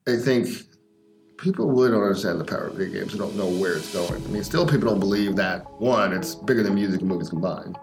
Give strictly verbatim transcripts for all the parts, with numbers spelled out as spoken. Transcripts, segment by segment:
I think people really don't understand the power of video games. They don't know where it's going. I mean, still people don't believe that, one, it's bigger than music and movies combined.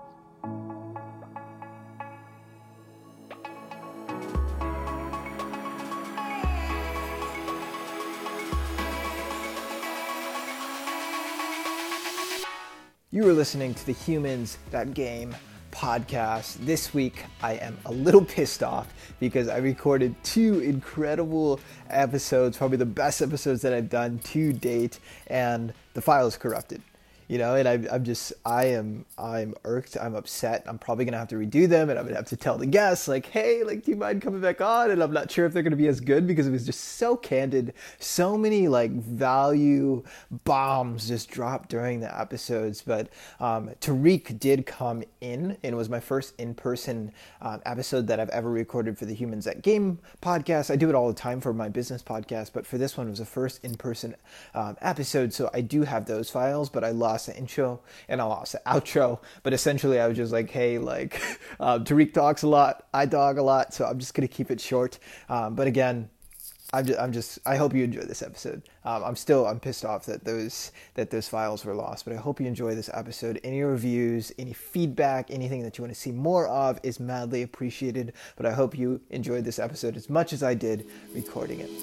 You are listening to the Humans That Game podcast. This week, I am a little pissed off because I recorded two incredible episodes, probably the best episodes that I've done to date, and the file is corrupted. You know, and I, I'm just, I am, I'm irked, I'm upset. I'm probably going to have to redo them, and I'm going to have to tell the guests, like, hey, like, do you mind coming back on? And I'm not sure if they're going to be as good because it was just so candid. So many, like, value bombs just dropped during the episodes. But um, Tariq did come in, and it was my first in-person um, episode that I've ever recorded for the Humans That Game podcast. I do it all the time for my business podcast, but for this one, it was the first in-person um, episode. So I do have those files, but I lost the intro and I lost the outro, but essentially I was just like, hey, like um, Tariq talks a lot, I talk a lot, so I'm just gonna keep it short. Um, but again, I'm just, I'm just, I hope you enjoy this episode. Um, I'm still, I'm pissed off that those that those files were lost, but I hope you enjoy this episode. Any reviews, any feedback, anything that you want to see more of is madly appreciated. But I hope you enjoyed this episode as much as I did recording it.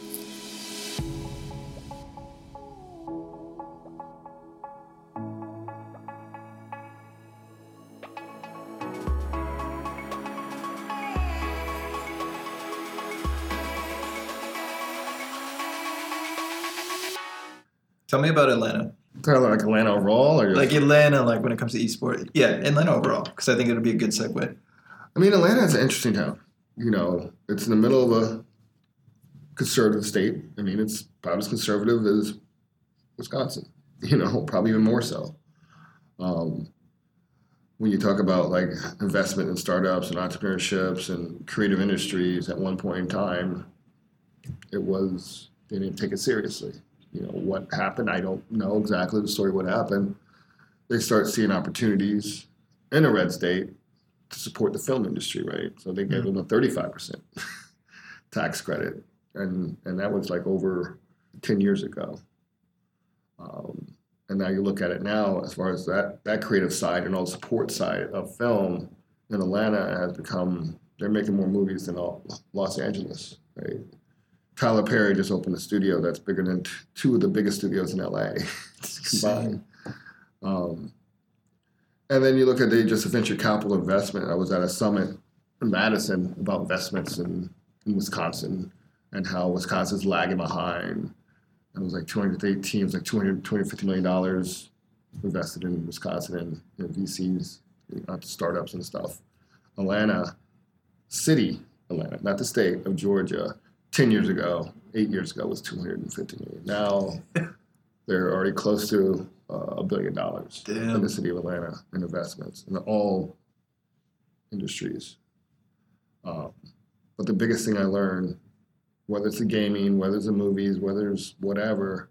Tell me about Atlanta. Kind of like Atlanta overall? Or like Atlanta, like when it comes to esports. Yeah, Atlanta overall, because I think it'll be a good segue. I mean, Atlanta is an interesting town. You know, it's in the middle of a conservative state. I mean, it's about as conservative as Wisconsin, you know, probably even more so. Um, when you talk about, like, investment in startups and entrepreneurships and creative industries, at one point in time, it was, they didn't take it seriously. You know, what happened, I don't know exactly the story what happened. They start seeing opportunities in a red state to support the film industry, right? So they gave them a thirty-five percent tax credit. And and that was like over ten years ago. Um, and now you look at it now, as far as that, that creative side and all the support side of film in Atlanta has become, they're making more movies than all Los Angeles, right? Tyler Perry just opened a studio that's bigger than t- two of the biggest studios in L A combined. Um, and then you look at the just a venture capital investment. I was at a summit in Madison about investments in, in Wisconsin and how Wisconsin's lagging behind. It was like two hundred eight teams, like two hundred, two hundred fifty million dollars invested in Wisconsin and, and V Cs, uh, startups and stuff. Atlanta city, Atlanta, not the state of Georgia, ten years ago, eight years ago, was two hundred fifty million dollars. Now they're already close to uh, a billion dollars Damn. in the city of Atlanta in investments in all industries. Um, but the biggest thing I learned, whether it's the gaming, whether it's the movies, whether it's whatever,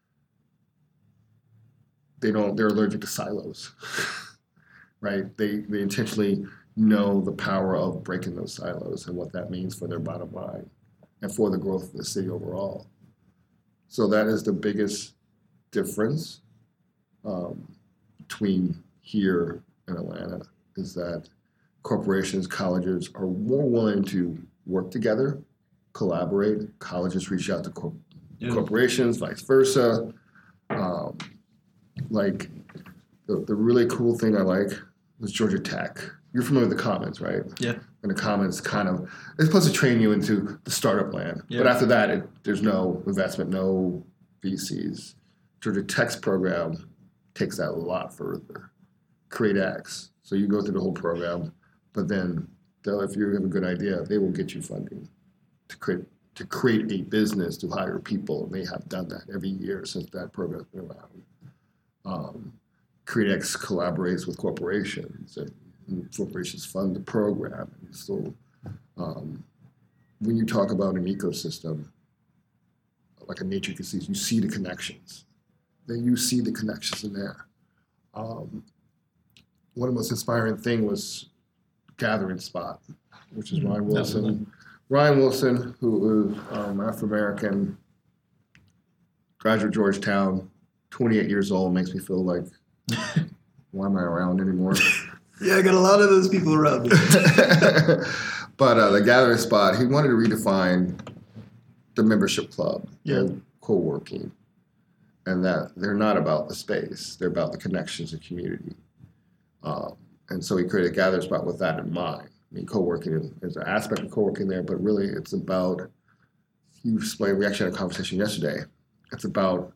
they don't, they're allergic to silos, right? They, they intentionally know the power of breaking those silos and what that means for their bottom line and for the growth of the city overall. So that is the biggest difference um, between here and Atlanta, is that corporations, colleges are more willing to work together, collaborate. Colleges reach out to cor- yeah. corporations, vice versa. Um, like the, the really cool thing I like was Georgia Tech. You're familiar with the Commons, right? Yeah. And the Commons kind of, it's supposed to train you into the startup land. Yeah. But after that, it, there's no investment, no V Cs. Georgia Tech's program takes that a lot further. Create X. So you go through the whole program, but then they'll, if you have a good idea, they will get you funding to create to create a business, to hire people. And they have done that every year since that program's been around. Um, Create X collaborates with corporations, and, and corporations fund the program. And so um, when you talk about an ecosystem, like a nature you can see, you see the connections. Then you see the connections in there. Um, one of the most inspiring thing was Gathering Spot, which is Ryan Wilson. Ryan Wilson, who is um, Afro-American, graduate Georgetown, twenty-eight years old, makes me feel like, why am I around anymore? Yeah, I got a lot of those people around me. But uh, the gathering spot, he wanted to redefine the membership club Yeah. and co-working, and that they're not about the space; they're about the connections and community. Um, and so he created a gathering spot with that in mind. I mean, co-working is, is an aspect of co-working there, but really, it's about you explained. We actually had a conversation yesterday. It's about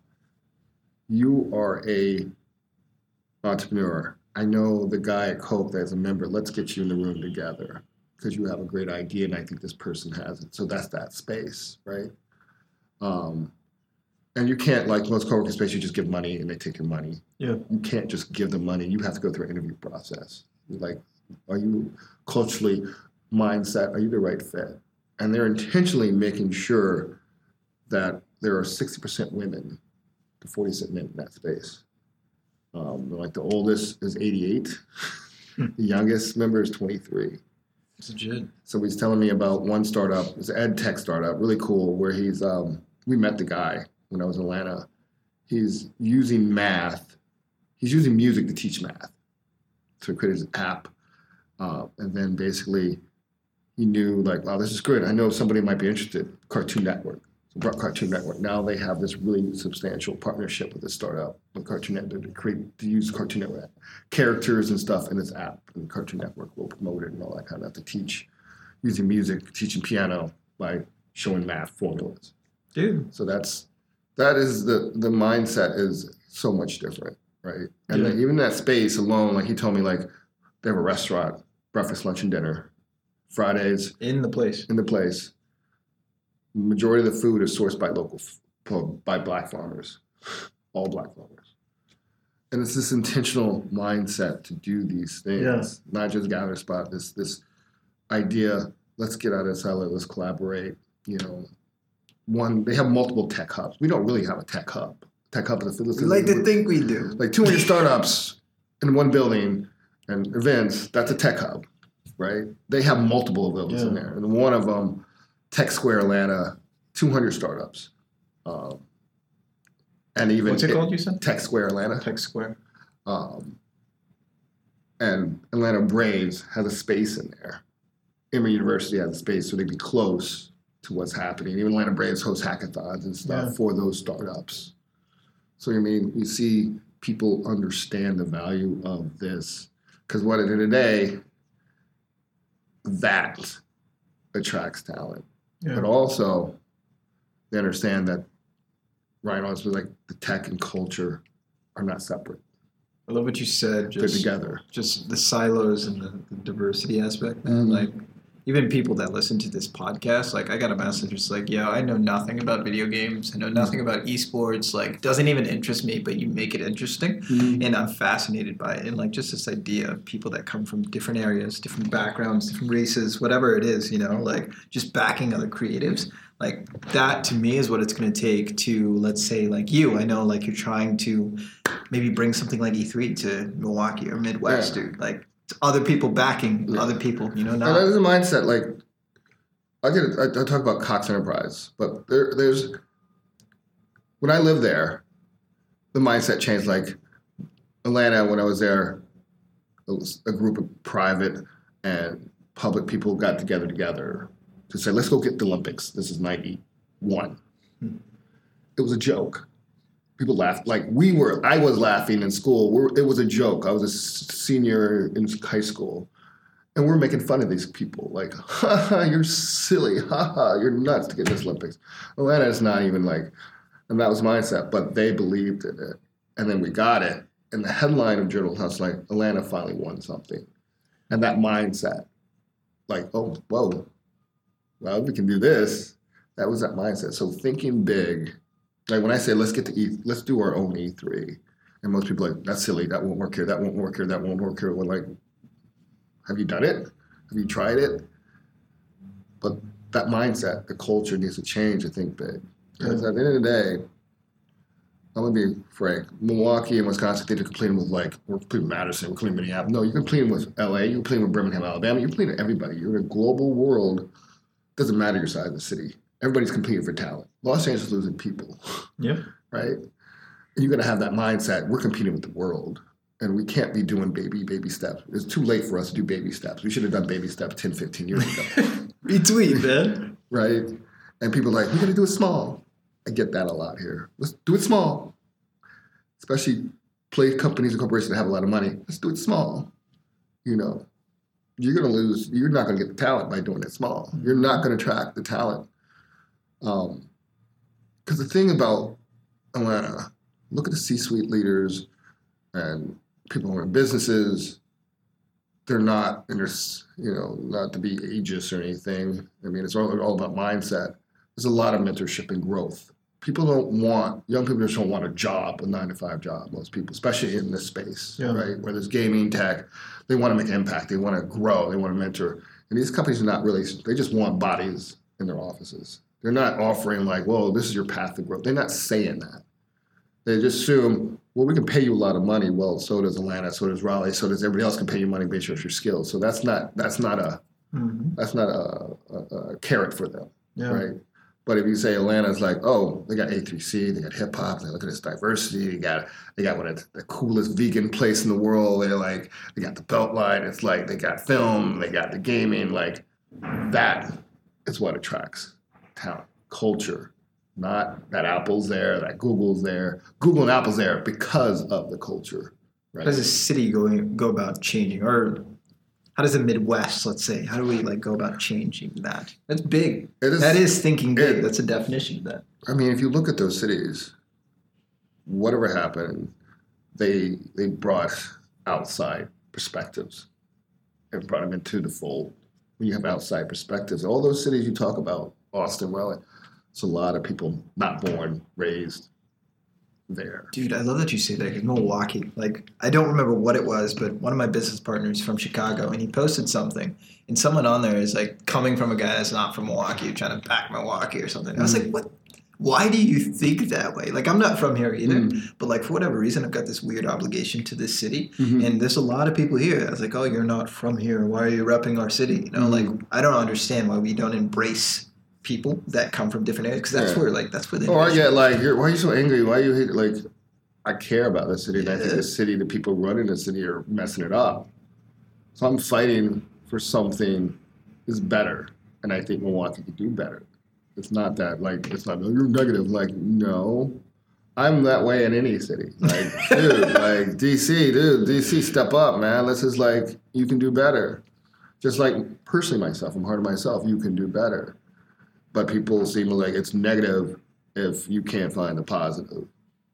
you are a entrepreneur. I know the guy at Coke that's a member. Let's get you in the room together because you have a great idea, and I think this person has it. So that's that space, right? Um, and you can't, like most co-working space, you just give money and they take your money. Yeah. You can't just give them money. You have to go through an interview process. Like, are you culturally mindset? Are you the right fit? And they're intentionally making sure that there are sixty percent women to forty percent men in that space. Um, like the oldest is eighty-eight. The youngest member is twenty-three. It's legit. So he's telling me about one startup. It's an ed tech startup, really cool, where he's, um, we met the guy when I was in Atlanta. He's using math. He's using music to teach math. So he created his app. Uh, and then basically he knew like, wow, this is good. I know somebody might be interested. Cartoon Network. So brought Cartoon Network. Now they have this really substantial partnership with this startup with Cartoon Network to create to use Cartoon Network characters and stuff in this app, and Cartoon Network will promote it and all that kind of stuff to teach using music, teaching piano by showing math formulas. Dude. So that's that is the the mindset is so much different, right? And Yeah. then even that space alone, like he told me, like they have a restaurant, breakfast, lunch, and dinner, Fridays In the place. in the place. Majority of the food is sourced by local, by black farmers, all black farmers. And it's this intentional mindset to do these things, Yeah. not just gather spot, this this idea, let's get out of silo, let's collaborate. You know, one, they have multiple tech hubs. We don't really have a tech hub. Tech hub is a We like to think we do. like two hundred startups in one building and events, that's a tech hub, right? They have multiple of those in Yeah. there. And one of them, Tech Square Atlanta, two hundred startups. Um, and even What's it called, you said? Tech Square Atlanta. Tech Square. Um, and Atlanta Braves has a space in there. Emory University has a space so they can be close to what's happening. Even Atlanta Braves host hackathons and stuff Yeah. for those startups. So, I mean, you see people understand the value of this. Because what at the end of the day, that attracts talent. Yeah. But also, they understand that Ryan honestly, like the tech and culture are not separate. I love what you said. They're Just, together. just the silos and the, the diversity aspect, man. Mhm. Like, even people that listen to this podcast, like, I got a message. It's like, yeah, I know nothing about video games. I know nothing about esports. Like, doesn't even interest me, but you make it interesting. Mhm. And I'm fascinated by it. And, like, just this idea of people that come from different areas, different backgrounds, different races, whatever it is, you know, like, just backing other creatives. Like, that to me is what it's going to take to, let's say, like you. I know, like, you're trying to maybe bring something like E three to Milwaukee or Midwest, Yeah. dude. Like, other people backing Yeah. other people, you know, And that not. is a mindset. Like, I get, I, I talk about Cox Enterprise, but there, there's when I lived there, the mindset changed. Like Atlanta, when I was there, it was a group of private and public people got together together to say, let's go get the Olympics. This is ninety-one. Hmm. It was a joke. People laughed. Like we were, I was laughing in school. We're, it was a joke. I was a s- senior in high school. And we're making fun of these people. Like, ha ha, you're silly. Ha ha, you're nuts to get this Olympics. Atlanta is not even like, and that was mindset, but they believed in it. And then we got it. And the headline of Journal House, like, Atlanta finally won something. And that mindset, like, oh, whoa, well, we can do this. That was that mindset. So thinking big, like when I say, let's get to E, let's do our own E three. And most people are like, that's silly. That won't work here. That won't work here. That won't work here. We're like, have you done it? Have you tried it? But that mindset, the culture needs to change, I think, big. Because at the end of the day, I'm going to be frank, Milwaukee and Wisconsin think they're competing with, like, we're competing with Madison, we're competing with Minneapolis. No, you're competing with L A, you're competing with Birmingham, Alabama, you're competing with everybody. You're in a global world. Doesn't matter your size of the city. Everybody's competing for talent. Los Angeles is losing people. Yeah. right? And you got to have that mindset. We're competing with the world, and we can't be doing baby, baby steps. It's too late for us to do baby steps. We should have done baby steps ten, fifteen years ago. Retweet, man. Right? And people are like, we're going to do it small. I get that a lot here. Let's do it small. Especially play companies and corporations that have a lot of money. Let's do it small. You know, you're going to lose. You're not going to get the talent by doing it small. You're not going to attract the talent. Um, because the thing about Atlanta, look at the C-suite leaders and people who are in businesses. They're not, and there's, you know, not to be ageist or anything. I mean, it's all, all about mindset. There's a lot of mentorship and growth. People don't want, young people just don't want a job, a nine to five job, most people, especially in this space, yeah. right? Where there's gaming, tech, they want to make impact, they want to grow, they want to mentor. And these companies are not really, they just want bodies in their offices. They're not offering like, whoa, this is your path to growth. They're not saying that. They just assume, well, we can pay you a lot of money. Well, so does Atlanta, so does Raleigh, so does everybody else can pay you money based on your skills. So that's not, that's not a, mm-hmm. that's not a, a, a carrot for them, yeah. right? But if you say Atlanta's like, oh, they got A three C, they got hip hop, they look at this diversity, they got they got one of the coolest vegan place in the world. They're like, they got the Beltline. It's like they got film, they got the gaming. Like that is what attracts talent, culture. Not that Apple's there, that Google's there. Google and Apple's there because of the culture. Right? How does a city go go about changing, or how does the Midwest, let's say, how do we like go about changing that? That's big. It is, that is thinking big. It, That's a definition of that. I mean, if you look at those cities, whatever happened, they they brought outside perspectives and brought them into the fold. When you have outside perspectives, all those cities you talk about, Austin, well, it's a lot of people not born, raised there. Dude, I love that you say that. Because Milwaukee, like, I don't remember what it was, but one of my business partners from Chicago, and he posted something, and someone on there is like coming from a guy that's not from Milwaukee, trying to back Milwaukee or something. Mm-hmm. I was like, what? Why do you think that way? Like, I'm not from here either, mm-hmm. but like for whatever reason, I've got this weird obligation to this city, mm-hmm. and there's a lot of people here. I was like, oh, you're not from here. Why are you repping our city? You know, mm-hmm. like I don't understand why we don't embrace people that come from different areas, because that's yeah. where like that's where they. Oh, I get like, you're, why are you so angry? Why are you hate? Like, I care about the city, and yeah. I think the city, the people running the city are messing it up. So I'm fighting for something is better, and I think Milwaukee could do better. It's not that like it's not you're negative. Like no, I'm that way in any city. Like dude, like D C, dude, D C, step up, man. This is like you can do better. Just like personally myself, I'm hard on myself. You can do better. But people seem like it's negative if you can't find the positive.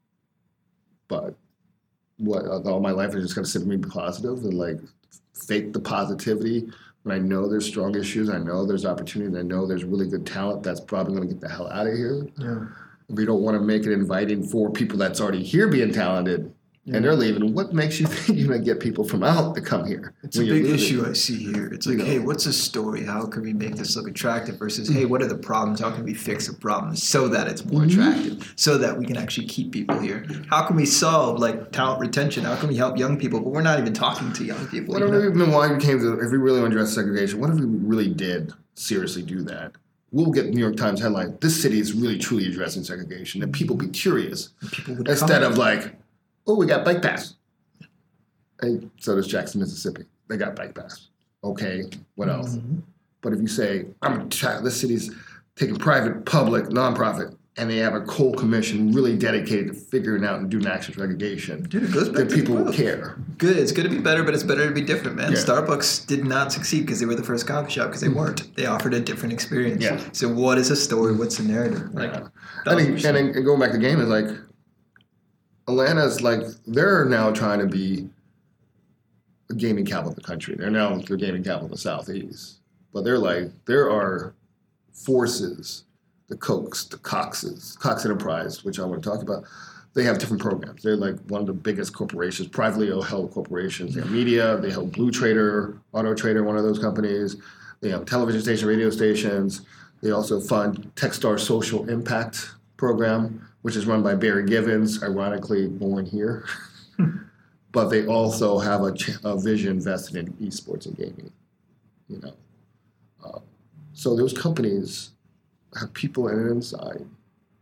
But what all my life is just gonna sit and be positive and like fake the positivity when I know there's strong issues, I know there's opportunity, and I know there's really good talent that's probably gonna get the hell out of here. Yeah. We don't want to make it inviting for people that's already here being talented. Yeah. And they're leaving. What makes you think you're going to get people from out to come here? It's a big issue I see here. It's like, you know, hey, what's the story? How can we make this look attractive? Versus, hey, what are the problems? How can we fix the problems so that it's more mm-hmm. attractive? So that we can actually keep people here? How can we solve, like, talent retention? How can we help young people? But we're not even talking to young people. What if we why we came to, if we really want to address segregation, what if we really did seriously do that? We'll get New York Times headline, this city is really truly addressing segregation. And people be curious. People would Instead of like, oh, we got bike pass. Hey, so does Jackson, Mississippi. They got bike pass. Okay, what else? Mm-hmm. But if you say, I'm a child, this city's taking private, public, nonprofit, and they have a coal commission really dedicated to figuring out and doing action segregation, dude, it goes back then to people will care. Good. It's going to be better, but it's better to be different, man. Yeah. Starbucks did not succeed because they were the first coffee shop because they weren't. They offered a different experience. Yeah. So what is a story? What's the narrative? Like, yeah. I think, and, and going back to the game is like, Atlanta's like, they're now trying to be the gaming capital of the country. They're now the gaming capital of the Southeast. But they're like, there are forces, the Kochs, the Coxes, Cox Enterprise, which I want to talk about. They have different programs. They're like one of the biggest corporations, privately held corporations. They have media, they have Blue Trader, Auto Trader, one of those companies. They have television stations, radio stations. They also fund Techstar Social Impact Program, which is run by Barry Givens, ironically born here. But they also have a, ch- a vision vested in esports and gaming. You know, uh, so those companies have people in it inside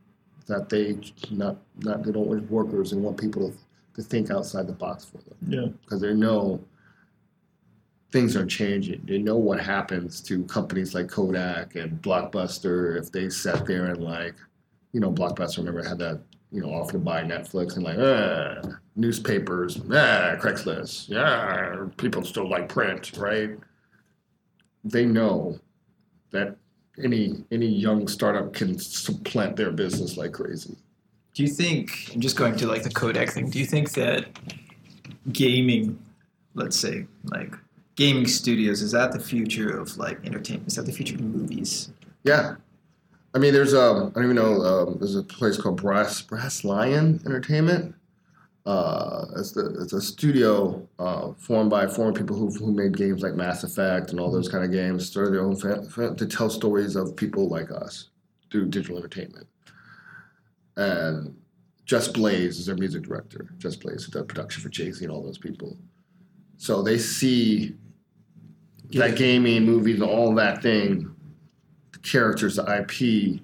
that they not not they don't want workers and want people to, to think outside the box for them. Yeah. Because they know things are changing. They know what happens to companies like Kodak and Blockbuster if they sat there and like, you know, Blockbuster, remember, had that, you know, offer to buy Netflix and like, ah, newspapers, ah, Craigslist, yeah, people still like print, right? They know that any any young startup can supplant their business like crazy. Do you think, I'm just going to like the Kodak thing, do you think that gaming, let's say, like gaming studios, is that the future of like entertainment? Is that the future of movies? Yeah. I mean, there's um, I don't even know, um, there's a place called Brass Brass Lion Entertainment. Uh, it's the it's a studio uh, formed by former people who who made games like Mass Effect and all those kind of games. Started their own fan, fan, to tell stories of people like us through digital entertainment. And Just Blaze is their music director. Just Blaze, who does production for Jay-Z and all those people. So they see Yeah. that gaming, movies, all that thing, the characters, the I P,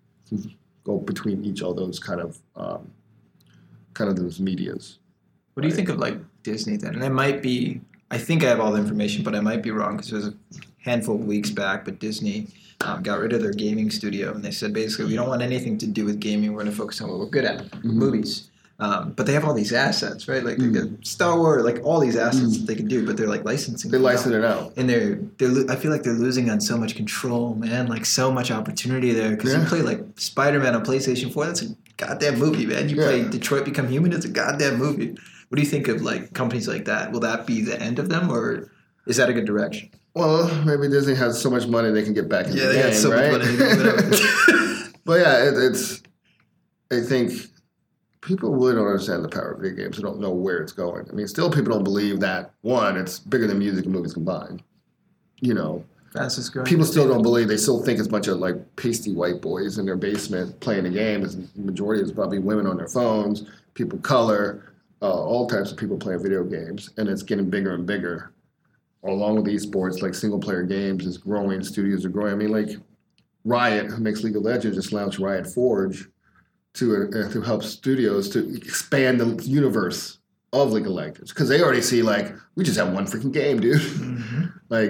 go between each of those kind of um, kind of those medias. What do you think of like Disney then? And I might be, I think I have all the information, but I might be wrong because it was a handful of weeks back, but Disney um, got rid of their gaming studio and they said basically we don't want anything to do with gaming. We're going to focus on what we're good at, Mm-hmm. movies. Um, but they have all these assets, right? Like they Mm. got Star Wars, like all these assets Mm. that they can do, but they're like licensing. They them license out. it out. And they're, they're, lo- I feel like they're losing on so much control, man. Like so much opportunity there. Because you Yeah. play like Spider-Man on PlayStation four, that's a goddamn movie, man. You play Yeah. Detroit Become Human, it's a goddamn movie. What do you think of like companies like that? Will that be the end of them, or is that a good direction? Well, maybe Disney has so much money they can get back in Yeah, the they game, got so right? much money. Whatever. But yeah, it, it's. I think people really don't understand the power of video games. They don't know where it's going. I mean, still people don't believe that one, it's bigger than music and movies combined. You know, Fastest growing. people still don't believe. They still think it's a bunch of like pasty white boys in their basement playing a game. The majority is probably women on their phones, people of color, uh, all types of people playing video games, and it's getting bigger and bigger. Along with esports, like single player games is growing. Studios are growing. I mean, like Riot, who makes League of Legends, just launched Riot Forge to uh, to help studios to expand the universe of League of Legends, because they already see like we just have one freaking game, dude. Mm-hmm. Like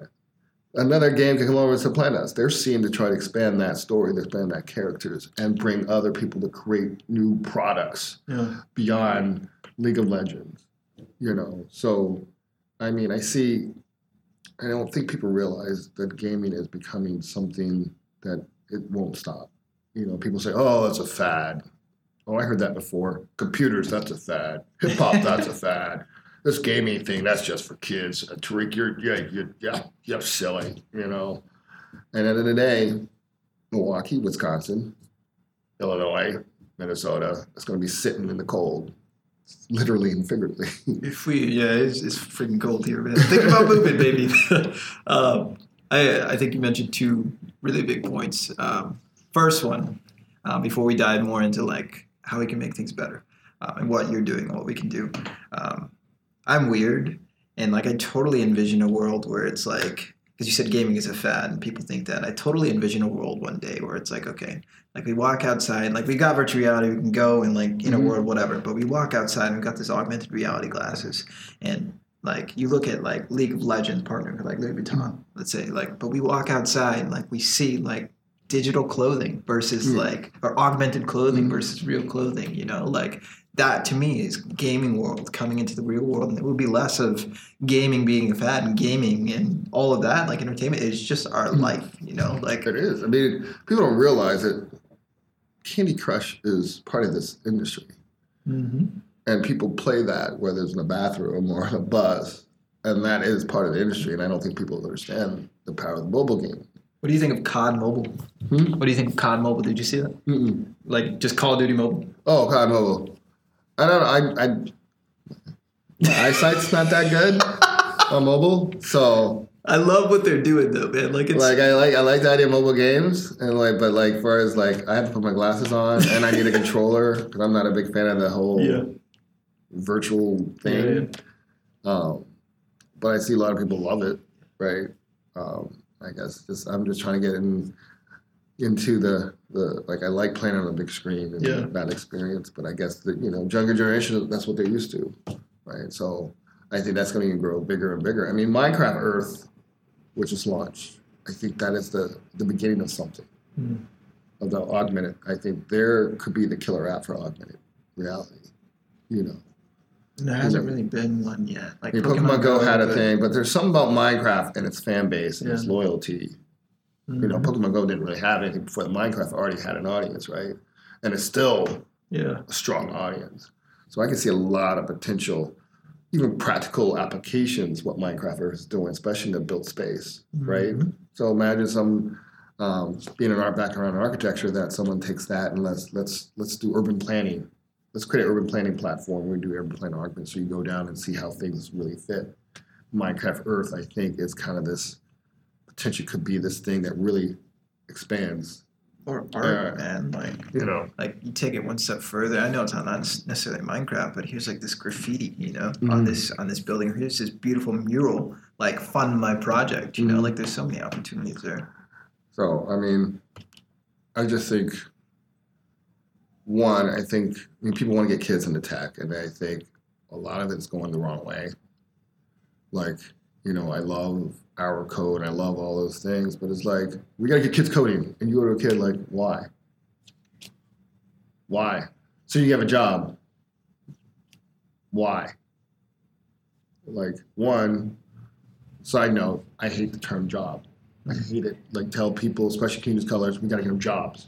another game can come over and supplant us. They're seeing to try to expand that story, to expand that characters, and bring other people to create new products Yeah. beyond League of Legends. You know, so I mean, I see. I don't think people realize that gaming is becoming something that it won't stop. You know, people say, "Oh, that's a fad." Oh, I heard that before. Computers, that's a fad. Hip hop, that's a fad. This gaming thing, that's just for kids. Uh, Tariq, you're yeah, you're yeah, you're silly. You know. And at the end of the day, Milwaukee, Wisconsin, Illinois, Minnesota, it's going to be sitting in the cold, literally and figuratively. If we, yeah, it's, it's freaking cold here, man. Think about moving, baby. um, I, I think you mentioned two really big points. Um, first one, uh, before we dive more into like how we can make things better uh, and what you're doing and what we can do. Um, I'm weird, and like I totally envision a world where it's like, because you said gaming is a fad, and people think that. I totally envision a world one day where it's like, okay, like we walk outside, like we got virtual reality, we can go and like in a Mhm. world, whatever, but we walk outside and we've got this augmented reality glasses, and like you look at like League of Legends partnering with like Louis Vuitton, let's say, like, but we walk outside and like we see like digital clothing versus Mm. like or augmented clothing Mm. versus real clothing, you know, like that to me is gaming world coming into the real world, and it would be less of gaming being a fad and gaming and all of that, like entertainment is just our Mm. life, you know, like It is. I mean, people don't realize that Candy Crush is part of this industry. Mhm. And people play that, whether it's in a bathroom or on a bus, and that is part of the industry. And I don't think people understand the power of the mobile game. What do you think of C O D Mobile? Hmm? What do you think of C O D Mobile? Did you see that? Mm-mm. Like just Call of Duty Mobile? Oh, God, mobile. I don't know. I, I, my eyesight's not that good on mobile, so I love what they're doing though, man. Like it's like I like I like the idea of mobile games, and like but like far as like I have to put my glasses on and I need a controller because I'm not a big fan of the whole Yeah. virtual thing. Um, but I see a lot of people love it, right? Um, I guess just I'm just trying to get in into the the like I like playing on a big screen and Yeah. that experience, but I guess the you know younger generation that's what they're used to, right? So I think that's going to grow bigger and bigger. I mean, Minecraft Earth, which is launched, I think that is the the beginning of something. Mm. Of the augmented, I think there could be the killer app for augmented reality. You know, There hasn't really been one yet. Like I mean, Pokemon, Pokemon Go had a but- thing, but there's something about Minecraft and its fan base and its Yeah. loyalty. Mhm. You know, Pokemon Go didn't really have anything before. Minecraft already had an audience, right? And it's still Yeah. a strong audience. So I can see a lot of potential, even practical applications, what Minecraft Earth is doing, especially in the built space, right? Mhm. So imagine some um, being an art background in architecture that someone takes that and let's let's let's do urban planning. Let's create an urban planning platform where we do urban planning argument so you go down and see how things really fit. Minecraft Earth, I think, is kind of this potentially could be this thing that really expands. Or art, Yeah. man. Like You know, like you take it one step further. I know it's not necessarily Minecraft, but here's like this graffiti, you know, Mhm. on this on this building. Here's this beautiful mural. Like fund my project, you know. Mhm. Like there's so many opportunities there. so I mean, I just think one, I think I mean, people want to get kids into tech, and I think a lot of it's going the wrong way. Like, you know, I love our code, I love all those things, but it's like we gotta get kids coding, and you go to a kid like, why? Why? So you have a job. Why? Like, one, side note, I hate the term job. I hate it. Like, tell people, especially community colors, we gotta get them jobs.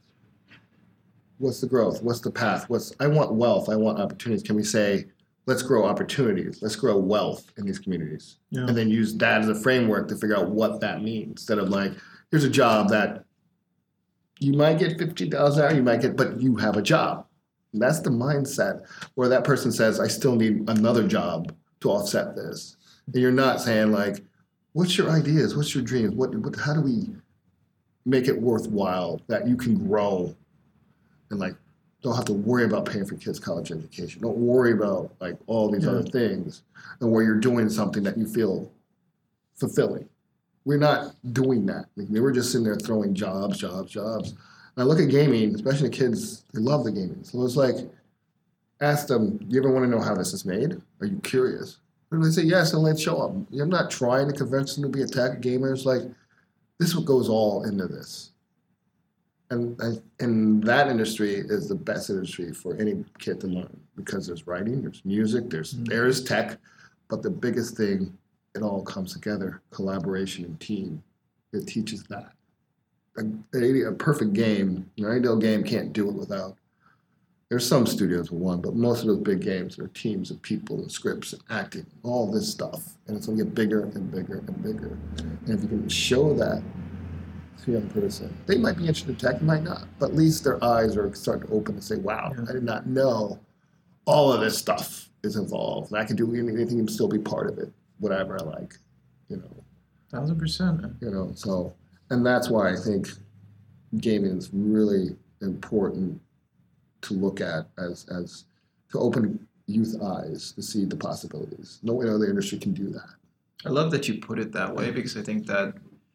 What's the growth? What's the path? What's I want wealth. I want opportunities. Can we say, let's grow opportunities. Let's grow wealth in these communities. Yeah. And then use that as a framework to figure out what that means. Instead of like, here's a job that you might get fifty dollars an hour, you might get, but you have a job. And that's the mindset where that person says, I still need another job to offset this. And you're not saying like, what's your ideas? What's your dreams? What, what how do we make it worthwhile that you can grow and like don't have to worry about paying for kids' college education. Don't worry about like all these Yeah. other things, and where you're doing something that you feel fulfilling. We're not doing that. Like, we were just sitting there throwing jobs, jobs, jobs. And I look at gaming, especially the kids, they love the gaming. So it's like, ask them, do you ever want to know how this is made? Are you curious? And they say yes, and let's show them. I'm not trying to convince them to be a tech gamer. It's like, this is what goes all into this. And, and and that industry is the best industry for any kid to learn because there's writing, there's music, there's Mhm. there's tech, but the biggest thing, it all comes together, collaboration and team. It teaches that. A, a, a perfect game, an ideal game can't do it without. There's some studios with one, but most of those big games are teams of people and scripts and acting, all this stuff, and it's gonna get bigger and bigger and bigger. And if you can show that to a young person, they might be interested in tech, they might not, but at least their eyes are starting to open and say, "Wow, Yeah. I did not know all of this stuff is involved, and I can do anything and still be part of it, whatever I like." You know, Thousand percent, man. you know. So, and that's why I think gaming is really important to look at as as to open youth eyes to see the possibilities. No other industry can do that. I love that you put it that way because I think that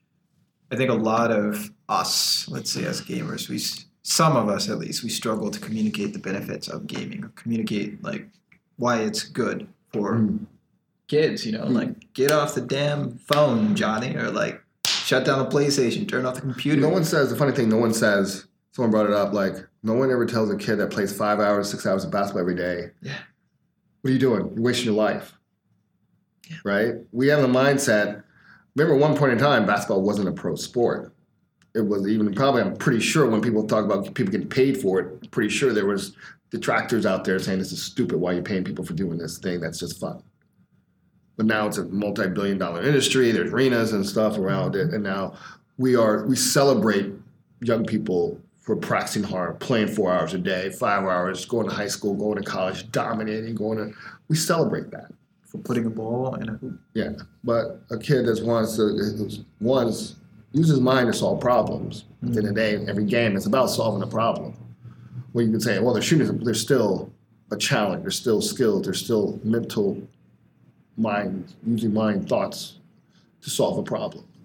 I think a lot of us, let's say as gamers, we s- some of us at least, we struggle to communicate the benefits of gaming or communicate like why it's good for Mm. kids, you know, Mm. like get off the damn phone, Johnny, or like shut down the PlayStation, turn off the computer. No one says the funny thing. No one says. Someone brought it up. Like no one ever tells a kid that plays five hours, six hours of basketball every day. Yeah. What are you doing? You're wasting your life. Yeah. Right? We have the mindset. Remember, at one point in time, basketball wasn't a pro sport. It was even probably. I'm pretty sure when people talk about people getting paid for it, pretty sure there was detractors out there saying this is stupid. Why are you paying people for doing this thing? That's just fun. But now it's a multi-billion dollar industry. There's arenas and stuff around it, and now we are we celebrate young people for practicing hard, playing four hours a day, five hours, going to high school, going to college, dominating, going to. We celebrate that. For putting a ball in a hoop. Yeah, but a kid that wants to who's wants use his mind to solve problems. At the end of the day, every game is about solving a problem. Well, you can say, well, they're shooting. There's still a challenge. There's still skills. There's still mental mind, using mind thoughts to solve a problem.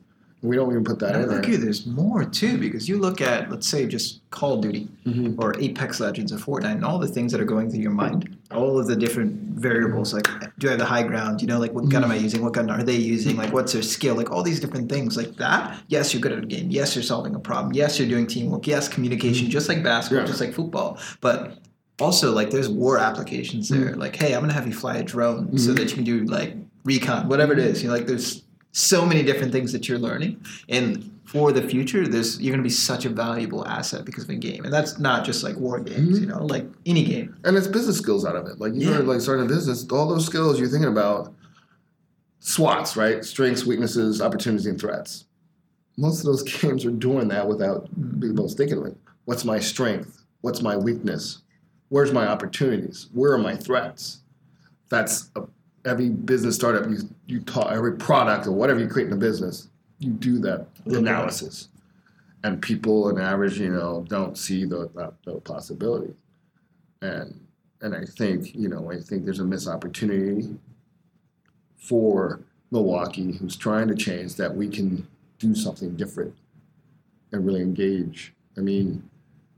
We don't even put that And I in there. argue there's more too, because you look at, let's say, just Call of Duty Mm-hmm. or Apex Legends or Fortnite, and all the things that are going through your mind, all of the different variables, like, do I have the high ground? You know, like, what gun am I using? What gun are they using? Like, what's their skill? Like, all these different things like that. Yes, you're good at a game. Yes, you're solving a problem. Yes, you're doing teamwork. Yes, communication, just like basketball, Yeah. just like football. But also, like, there's war applications there. Mm-hmm. Like, hey, I'm going to have you fly a drone mm-hmm. so that you can do, like, recon, whatever it is. You know, like, there's so many different things that you're learning. And for the future, there's you're going to be such a valuable asset because of a game. And that's not just, like, war games, mm-hmm. you know, like, any game. And it's business skills out of it. Like, you yeah. like, starting a business, all those skills you're thinking about, SWOTs, right? Strengths, weaknesses, opportunities, and threats. Most of those games are doing that without people thinking of it. What's my strength? What's my weakness? Where's my opportunities? Where are my threats? That's a, every business startup you you talk, every product or whatever you create in a business, you do that analysis. And people, on average, you know, don't see the, that, the possibility. And and I think, you know, I think there's a missed opportunity for Milwaukee, who's trying to change, that we can do something different and really engage. I mean,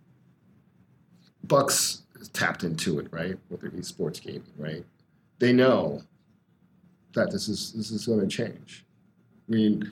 Bucks tapped into it, right, with their esports gaming, right? They know that this is this is going to change. I mean,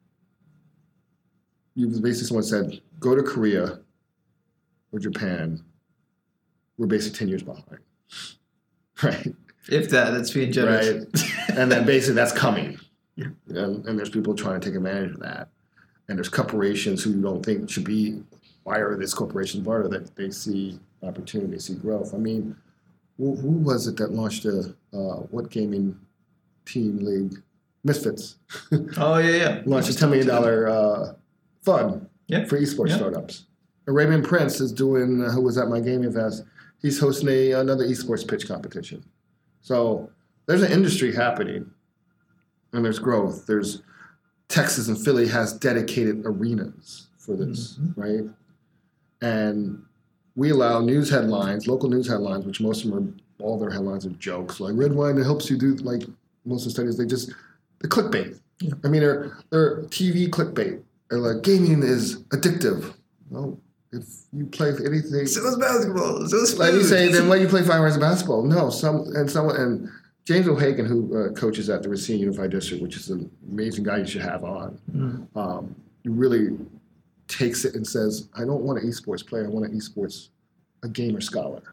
you basically someone said, go to Korea or Japan. We're basically ten years behind, right? If that, that's being generous. Right, and then basically that's coming, yeah. and, and there's people trying to take advantage of that, and there's corporations who you don't think should be. Why are this corporation part of that? They see opportunity, they see growth. I mean, who, who was it that launched a uh, what gaming team league? Misfits. Oh yeah, yeah. Launched a ten million dollar uh, fund yeah. for esports yeah. startups. Arabian Prince is doing. Uh, who was at my gaming fest? He's hosting a, another esports pitch competition. So there's an industry happening, and there's growth. There's Texas and Philly has dedicated arenas for this, mm-hmm. right? And we allow news headlines, local news headlines, which most of them are, all their headlines are jokes. Like red wine, it helps you do, like most of the studies, they just, they're clickbait. Yeah. I mean, they're, they're T V clickbait. They're like, gaming is addictive. Well, if you play anything. So is basketball. So is food. Like you say, then why do you play five hours of basketball? No, some, and someone, and James O'Hagan, who uh, coaches at the Racine Unified District, which is an amazing guy you should have on, mm-hmm. um, really takes it and says, I don't want an esports player, I want an esports, a gamer scholar.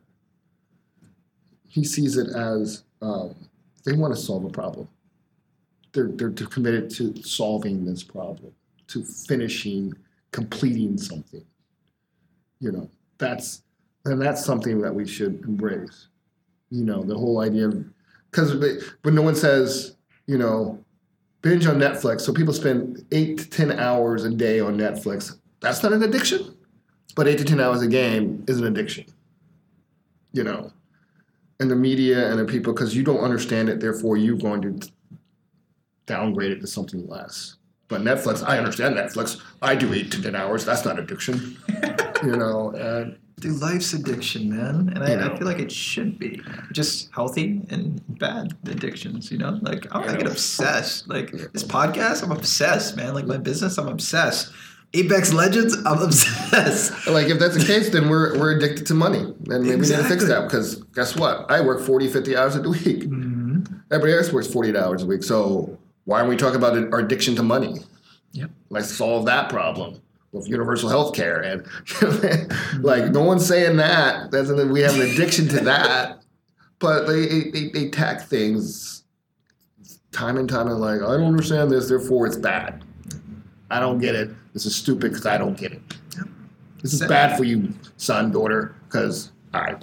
He sees it as um, they want to solve a problem. They're, they're they're committed to solving this problem, to finishing, completing something. You know, that's, and that's something that we should embrace. You know, the whole idea of, because when no one says, you know, binge on Netflix, so people spend eight to ten hours a day on Netflix. That's not an addiction, but eight to ten hours a game is an addiction. You know, and the media and the people, because you don't understand it, therefore you're going to downgrade it to something less. But Netflix, I understand Netflix. I do eight to ten hours. That's not addiction. You know, and dude, life's addiction, man, and I, I feel like it should be just healthy and bad addictions. You know, like I, I get obsessed. Like this podcast, I'm obsessed, man. Like my business, I'm obsessed. Apex Legends, I'm obsessed. Like if that's the case, then we're we're addicted to money, and maybe exactly. we need to fix that. Because guess what? I work forty, fifty hours a week. Mm-hmm. Everybody else works forty-eight hours a week. So why aren't we talking about our addiction to money? Yep. Let's solve that problem with universal health care. And like no one's saying that. That's we have an addiction to that. But they, they they tack things time and time and like, I don't understand this, therefore it's bad. I don't get it. This is stupid because I don't get it. Yep. This is Sad. bad for you, son, daughter, because I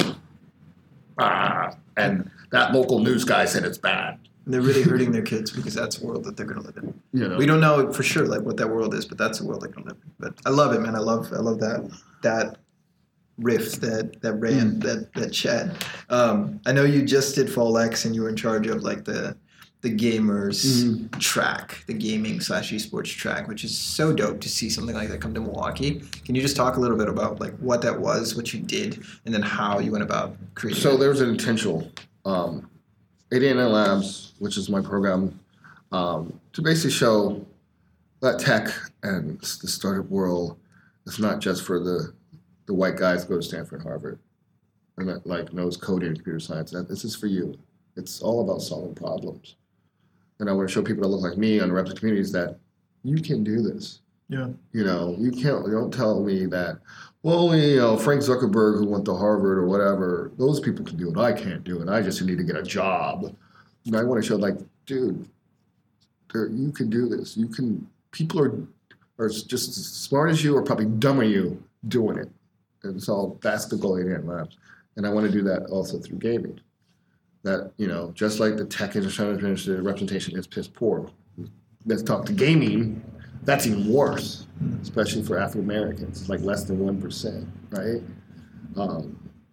ah and that local news guy said it's bad. They're really hurting their kids because that's the world that they're going to live in. You know. We don't know for sure like what that world is, but that's the world they're going to live in. But I love it, man. I love I love that that riff that that ran mm. that that chat. Um, I know you just did Fall X and you were in charge of like the the gamers mm. track, the gaming slash esports track, which is so dope to see something like that come to Milwaukee. Can you just talk a little bit about like what that was, what you did, and then how you went about creating so it? So there was an intentional um, A D N L Labs, which is my program, um, to basically show that tech and the startup world, it's not just for the the white guys who go to Stanford and Harvard and that like knows coding and computer science. That this is for you. It's all about solving problems. And I want to show people that look like me on reps communities that you can do this. Yeah. You know, you can't. You don't tell me that. Well, you know, Frank Zuckerberg who went to Harvard or whatever. Those people can do it. I can't do it. I just need to get a job. And I want to show like, dude, there, you can do this. You can. People are are just as smart as you or probably dumber than you doing it. And so that's the goal of Ant Labs. And I want to do that also through gaming. That, you know, just like the tech industry representation is piss poor. Let's talk to gaming. That's even worse, especially for African Americans. It's like less than one percent, right? Um,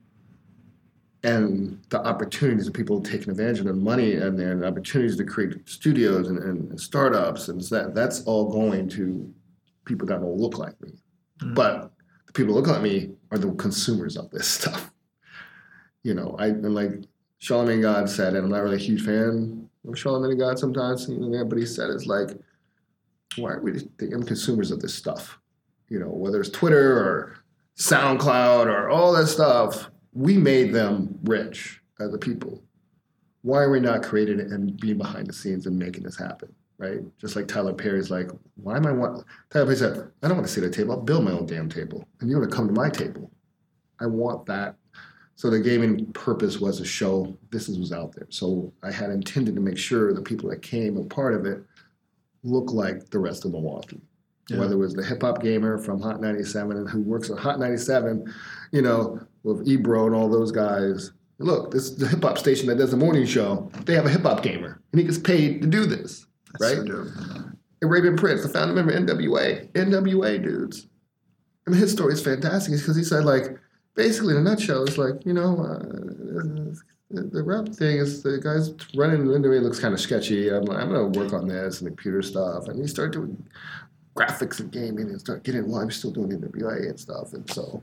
and the opportunities of people taking advantage of the money and the opportunities to create studios and, and startups, and that that's all going to people that will look like me. Mm-hmm. But the people who look like me are the consumers of this stuff. You know, I and like Charlamagne God said, and I'm not really a huge fan of Charlamagne God sometimes, you know, but he said it's like, why are we the consumers of this stuff? You know, whether it's Twitter or SoundCloud or all that stuff, we made them rich as a people. Why are we not creating it and being behind the scenes and making this happen, right? Just like Tyler Perry's like, why am I want? Tyler Perry said, I don't want to sit at a table. I'll build my own damn table, and you're going to come to my table. I want that. So the gaming purpose was to show this is what's out there. So I had intended to make sure the people that came and part of it look like the rest of Milwaukee. Yeah. Whether it was the hip hop gamer from Hot ninety-seven and who works at Hot ninety-seven, you know, with Ebro and all those guys. Look, this is the hip hop station that does the morning show. They have a hip hop gamer, and he gets paid to do this, That's right? So dope. Arabian Prince, the founder member of N W A, N W A dudes. I mean, his story is fantastic because he said, like, basically in a nutshell, it's like, you know, uh, the, the rap thing is the guy's running the N W A looks kind of sketchy. I'm, I'm going to work on this and the computer stuff, and he started doing graphics and gaming and start getting, well, I'm still doing N W A and stuff. And so,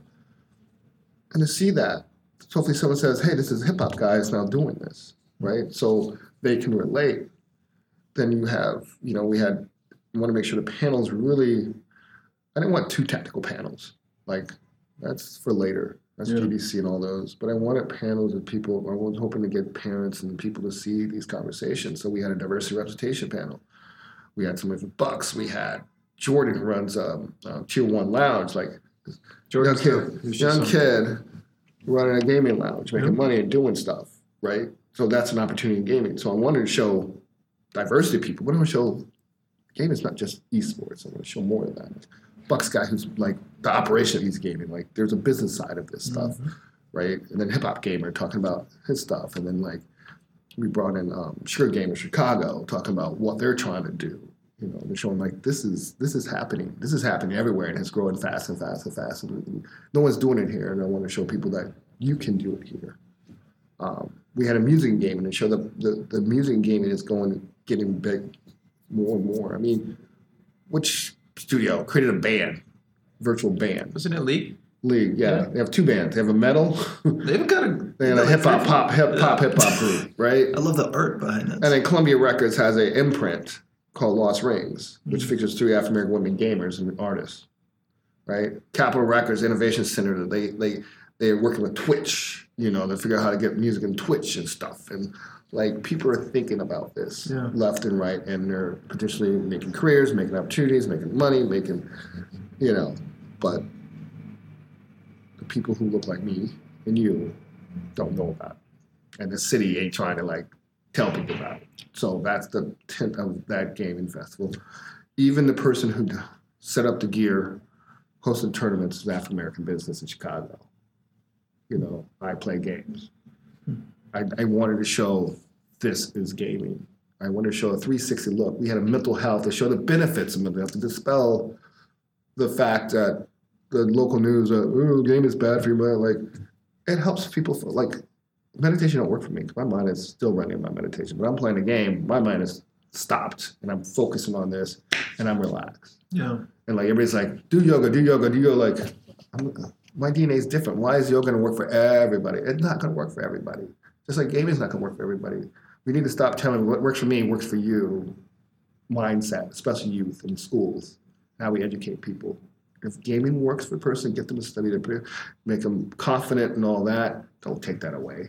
and to see that, hopefully someone says, hey, this is a hip hop guy is now doing this, right? So they can relate. Then you have, you know, we had, you want to make sure the panels really, I didn't want two technical panels. Like, that's for later. That's yeah. G D C and all those. But I wanted panels of people, I was hoping to get parents and people to see these conversations. So we had a diversity representation panel. We had somebody from Bucks. We had Jordan, who runs um, uh, Tier One Lounge, like young kid, young kid running a gaming lounge, making mm-hmm. money and doing stuff, right? So that's an opportunity in gaming. So I wanted to show diversity of people. But I want to show gaming is not just esports. I want to show more of that. Bucks guy who's like the operation of these gaming, like there's a business side of this stuff, mm-hmm. right? And then hip hop gamer talking about his stuff, and then like we brought in um, Sugar Gamer Chicago talking about what they're trying to do. You know, they're showing like this is this is happening. This is happening everywhere, and it's growing fast and fast and fast. And no one's doing it here, and I want to show people that you can do it here. Um, we had a music game, and it showed that the, the music gaming is going getting big more and more. I mean, which studio created a band, virtual band? Wasn't it League? League, yeah. yeah. They have two bands. They have a metal. They've got a. They have a hip hop, pop, hip hop, hip hop group, right? I love the art behind it. And then Columbia Records has an imprint called Lost Rings, which mm-hmm. features three African American women gamers and artists, right? Capitol Records Innovation Center. They they they're working with Twitch. You know, they figure out how to get music in Twitch and stuff. And like people are thinking about this yeah. left and right, and they're potentially making careers, making opportunities, making money, making, you know, but the people who look like me and you don't know about it. And the city ain't trying to like tell people about it. So that's the intent of that gaming festival. Even the person who set up the gear, hosted tournaments, is African American business in Chicago. You know, I play games. I, I wanted to show this is gaming. I wanted to show a three sixty look. We had a mental health to show the benefits of mental health, to dispel the fact that the local news, uh, oh, game is bad for you, but like, it helps people feel like, meditation don't work for me. My mind is still running my meditation. But I'm playing a game, my mind is stopped, and I'm focusing on this, and I'm relaxed. Yeah. And like everybody's like, do yoga, do yoga, do yoga. Like, I'm, my D N A is different. Why is yoga going to work for everybody? It's not going to work for everybody. Just like gaming is not going to work for everybody. We need to stop telling what works for me works for you. mindset, especially youth in schools, how we educate people. If gaming works for a person, get them to study, to make them confident and all that, don't take that away.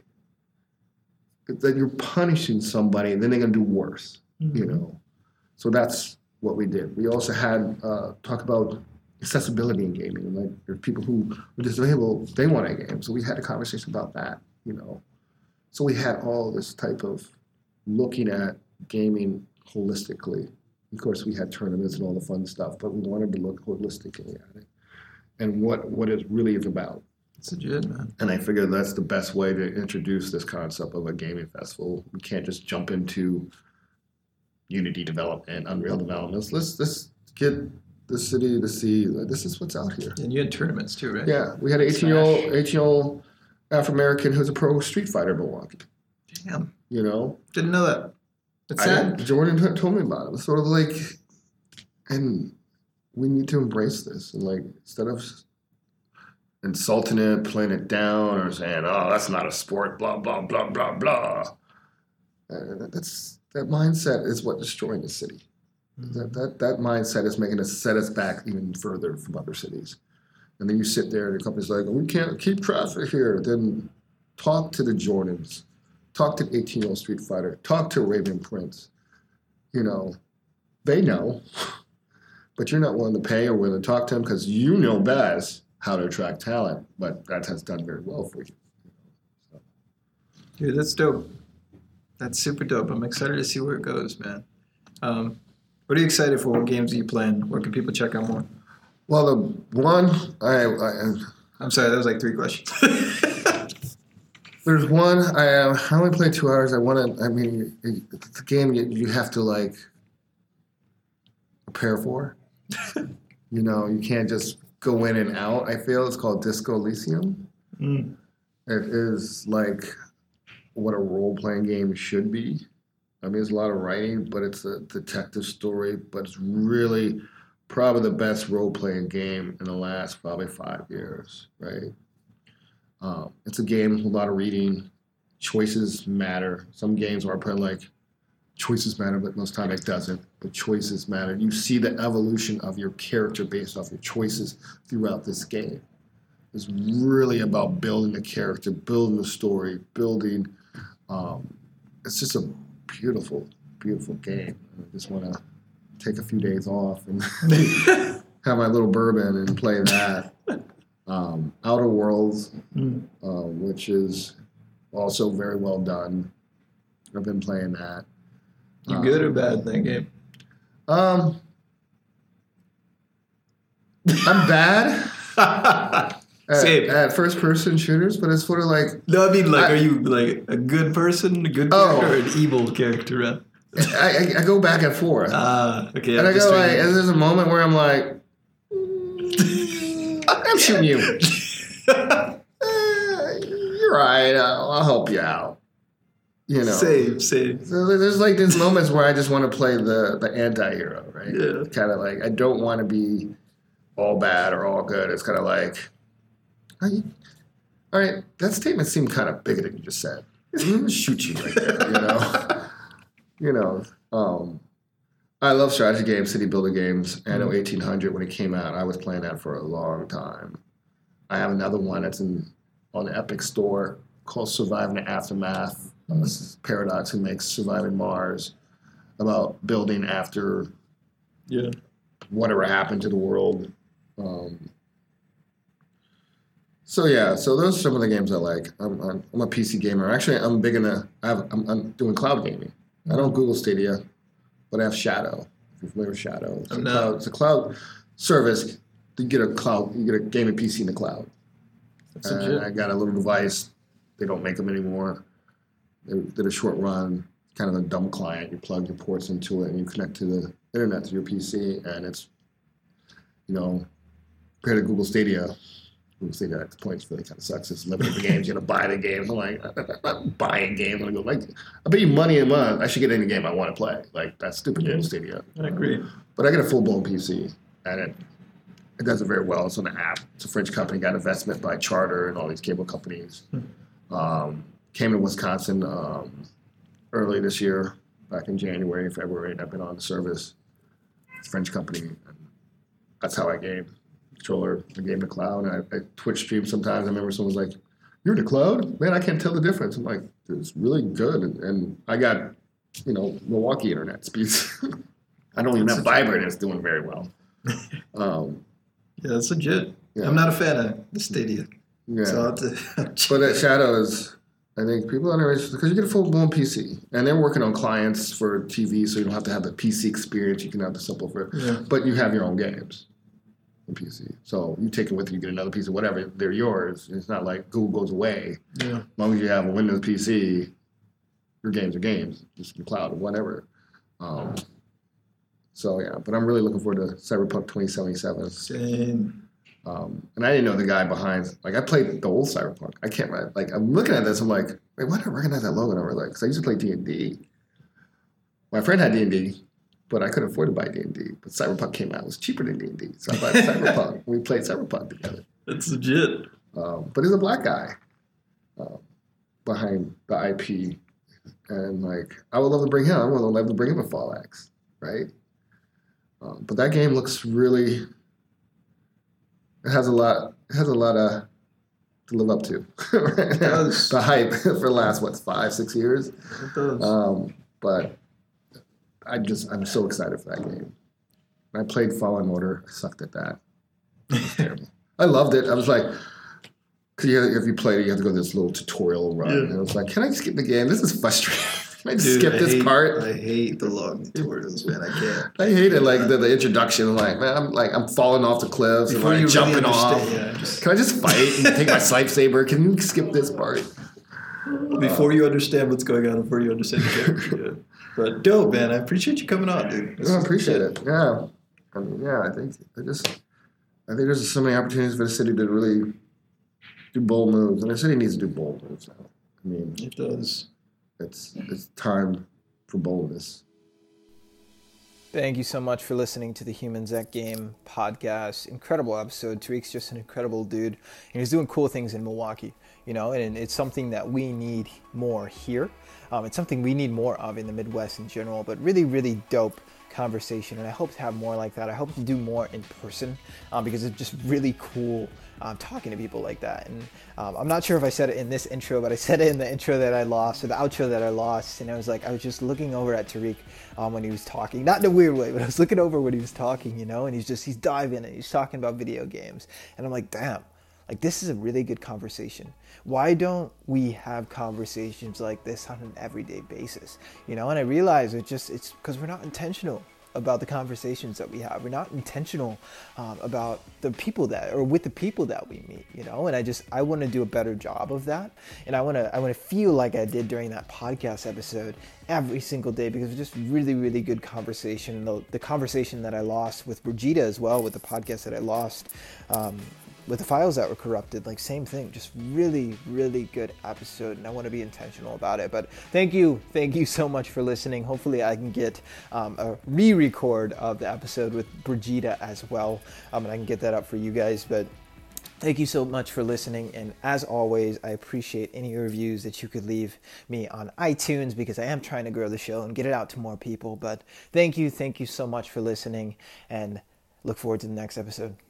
That you're punishing somebody, and then they're going to do worse, mm-hmm. you know. So that's what we did. We also had uh, talk about accessibility in gaming. Like there's people who were disabled, they want a game. So we had a conversation about that, you know. So we had all this type of looking at gaming holistically. Of course, we had tournaments and all the fun stuff, but we wanted to look holistically at it and what, what it really is about. It's legit, man. And I figured that's the best way to introduce this concept of a gaming festival. We can't just jump into Unity development, Unreal developments. Let's let's get the city to see like, this is what's out here. And you had tournaments too, right? Yeah, we had an eighteen-year-old eighteen-year-old African American who's a pro Street Fighter in Milwaukee. Damn. You know? Didn't know that. It's I sad. didn't, Jordan t- told me about it. It's sort of like, and we need to embrace this. And like, instead of insulting it, playing it down, or saying, oh, that's not a sport, blah, blah, blah, blah, blah. Uh, that's that mindset is what destroying the city. Mm-hmm. That, that that mindset is making us set us back even further from other cities. And then you sit there and the company's like, we can't keep traffic here. Then talk to the Jordans. Talk to the eighteen-year-old Street Fighter. Talk to Raven Prince. You know, they know. But you're not willing to pay or willing to talk to them because you know best how to attract talent. But that has done very well for you. So. Dude, that's dope. That's super dope. I'm excited to see where it goes, man. Um, what are you excited for? What games are you playing? Where can people check out more? Well, the one, I, I I'm sorry, that was like three questions. There's one, I, uh, I only played two hours. I want to, I mean, it's a game you, you have to, like, prepare for. You know, you can't just go in and out, I feel. It's called Disco Elysium. Mm. It is, like, what a role-playing game should be. I mean, there's a lot of writing, but it's a detective story, but it's really probably the best role-playing game in the last probably five years, right? Um, it's a game with a lot of reading. Choices matter. Some games are put like choices matter, but most time it doesn't. But choices matter. You see the evolution of your character based off your choices throughout this game. It's really about building the character, building the story, building. Um, it's just a beautiful, beautiful game. I just want to take a few days off and have my little bourbon and play that. Um, Outer Worlds, mm. uh, which is also very well done. I've been playing that. You um, good or bad in that game? Um, I'm bad at, at first-person shooters, but it's sort of like... No, I mean, like, I, are you, like, a good person, a good oh, character, or an evil character? Right? I, I, I go back and forth. Ah, uh, okay. And I go, like, and there's a moment where I'm like, I'm shooting you. uh, you're right. I'll, I'll help you out. You know. Same, same. So there's like these moments where I just want to play the the anti-hero, right? Yeah. Kind of like I don't want to be all bad or all good. It's kind of like, all right, that statement seemed kind of bigger than you just said. I'm gonna shoot you right there. You know. you know. Um, I love strategy games, city builder games. I know eighteen hundred when it came out. I was playing that for a long time. I have another one that's in on the Epic Store called Surviving the Aftermath. Uh, this is Paradox, who makes Surviving Mars, about building after yeah whatever happened to the world. Um, so yeah, so those are some of the games I like. I'm, I'm, I'm a P C gamer. Actually, I'm big into. I have, I'm, I'm doing cloud gaming. I don't Google Stadia. But I have Shadow. If you're familiar with Shadow, it's, a cloud, it's a cloud service. You get a cloud, you get a gaming P C in the cloud. That's and I got a little device. They don't make them anymore. They did a short run, kind of a dumb client. You plug your ports into it and you connect to the internet to your P C, and it's, you know, compared to Google Stadia. Google Stadia at the point really kind of sucks. It's limited games. You got to buy the games. I'm like, I'm not buying games. I'm like, I pay you money a month. I should get any game I want to play. Like, that's stupid yeah. Google Stadia. I agree. Um, but I get a full-blown P C, and it it does it very well. It's on the app. It's a French company. Got investment by Charter and all these cable companies. Hmm. Um, came to Wisconsin um, early this year. back in January, February, and I've been on service. It's a French company. And that's how I game. Controller, I game the cloud. And I, I Twitch stream sometimes. I remember someone was like, "You're in the cloud? Man, I can't tell the difference." I'm like, "It's really good." And, and I got, you know, Milwaukee internet speeds. I don't even have fiber, and it's doing very well. Um, yeah, that's legit. Yeah. I'm not a fan of the Stadia. Yeah. So I'll have to but at Shadow is, I think people are interested because you get a full-blown P C. And they're working on clients for T V, so you don't have to have the P C experience. You can have the simple for yeah. But you have your own games in P C. So you take it with you, you get another piece of whatever. They're yours. It's not like Google goes away. Yeah. As long as you have a Windows P C, your games are games. Just in the cloud or whatever. Um, so, yeah. But I'm really looking forward to Cyberpunk twenty seventy-seven. Same. Um, and I didn't know the guy behind. Like, I played the old Cyberpunk. I can't. Like, I'm looking at this. I'm like, wait, why do I recognize that logo? And I was like, because I used to play D and D. My friend had D and D, but I couldn't afford to buy D and D. But Cyberpunk came out. It was cheaper than D and D, so I bought Cyberpunk. We played Cyberpunk together. That's legit. Um, but he's a black guy uh, behind the I P, and like, I would love to bring him. I would love to bring him a Fall X, right? Um, but that game looks really. It has a lot. It has a lot of to live up to. Right now. The hype for the last what five, six years. It does. Um, but I just I'm so excited for that game. I played Fallen Order. I sucked at that. It was terrible. I loved it. I was like, cause you, if you played it, you have to go this little tutorial run. Yeah. And I was like, can I skip the game? This is frustrating. Can I just Dude, skip I this hate, part? I hate the long tutorials, man. I can't. I hate it, like the, the introduction. I'm like, man, I'm like I'm falling off the cliffs Before and you like really jumping off. understand, yeah, just- Can I just fight and take my lightsaber? Can you skip this part? Before you understand what's going on, before you understand the character. Yeah. But dope, man. I appreciate you coming on, dude. This I is appreciate legit. it. Yeah, I mean, yeah. I think I just I think there's so many opportunities for the city to really do bold moves, and the city needs to do bold moves now. I mean, It does. it's it's time for boldness. Thank you so much for listening to the Humans That Game podcast. Incredible episode. Tariq's just an incredible dude. And he's doing cool things in Milwaukee, you know, and it's something that we need more here. Um, it's something we need more of in the Midwest in general, but really, really dope conversation. And I hope to have more like that. I hope to do more in person um, because it's just really cool um, talking to people like that. And um, I'm not sure if I said it in this intro, but I said it in the intro that I lost or the outro that I lost. And I was like, I was just looking over at Tariq um, when he was talking, not in a weird way, but I was looking over when he was talking, you know, and he's just, he's diving and he's talking about video games. And I'm like, damn, like this is a really good conversation. Why don't we have conversations like this on an everyday basis? You know, and I realize it just, it's because we're not intentional about the conversations that we have. We're not intentional um, about the people that, or with the people that we meet, you know, and I just, I want to do a better job of that. And I want to, I want to feel like I did during that podcast episode every single day, because it was just really, really good conversation. And the, the conversation that I lost with Brigida as well, with the podcast that I lost, um, with the files that were corrupted, like same thing, just really, really good episode, and I want to be intentional about it. But thank you, thank you so much for listening. Hopefully I can get um, a re-record of the episode with Brigida as well, um, and I can get that up for you guys. But thank you so much for listening, and as always, I appreciate any reviews that you could leave me on iTunes, because I am trying to grow the show and get it out to more people. But thank you, thank you so much for listening, and look forward to the next episode.